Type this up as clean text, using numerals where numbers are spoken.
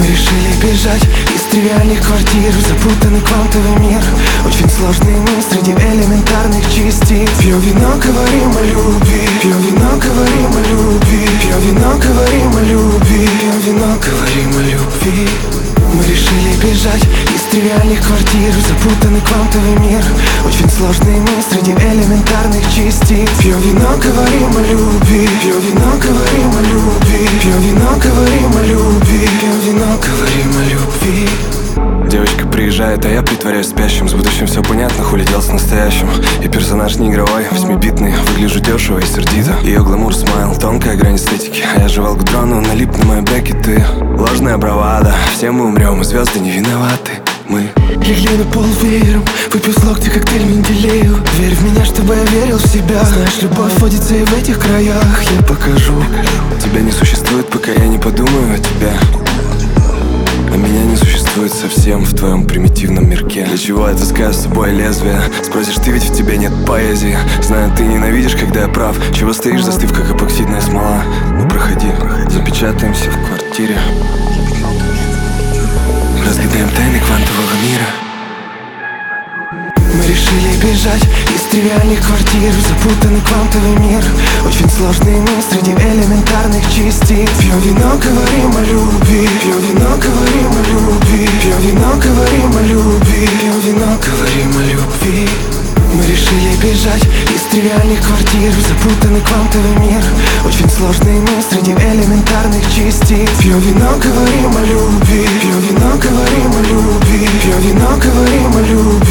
Мы решили бежать из тривиальных квартир в запутанный квантовый мир. Очень сложный мир среди элементарных частиц. Пьем вино, говорим о любви. Пьем вино, говорим о любви. Пьем вино, говорим о любви. Пьем вино, говорим о любви. Мы решили бежать из тривиальных квартир в запутанный квантовый мир. Очень сложный мир среди элементарных частиц. Пьем вино, говорим о любви. Пьем вино, говорим о любви. Пьем вино, говорим о любви. Пьем вино, говорим о любви. Девочка приезжает, а я притворяюсь спящим. С будущим все понятно, хули дел с настоящим. И персонаж не игровой, 8-битный. Выгляжу дешево и сердито. Ее гламур, смайл, тонкая грань эстетики. А я жевал к дрону, налип на мои брекеты. Ложная бравада, все мы умрем, и звезды не виноваты. Мы легли на пол веером, выпил с локтя коктейль Менделеев. Верь в меня, чтобы я верил в себя. Знаешь, любовь водится и в этих краях. Я покажу. Тебя не существует, пока я не подумаю о тебе. А меня не существует совсем в твоем примитивном мирке. Для чего я таскаю с собой лезвие? Спросишь, ты ведь в тебе нет поэзии. Знаю, ты ненавидишь, когда я прав. Чего стоишь, застыв, как эпоксидная смола? Ну проходи, запечатаемся в квартире. Разгадаем тайны квантового мира. Мы решили бежать из тривиальных квартир в запутанный квантовый мир. Очень сложный мир среди элементарных частиц. Пьем вино, говорим о любви. Пьем вино, говорим о любви. Пьем вино, говорим о любви. Пьем вино, говорим о любви. Мы решили бежать из тривиальных квартир в запутанный квантовый мир. Очень сложный мир среди элементарных частиц. Пьем вино, говорим о любви. Пьем вино, говорим о любви. Пьем вино, говорим о любви.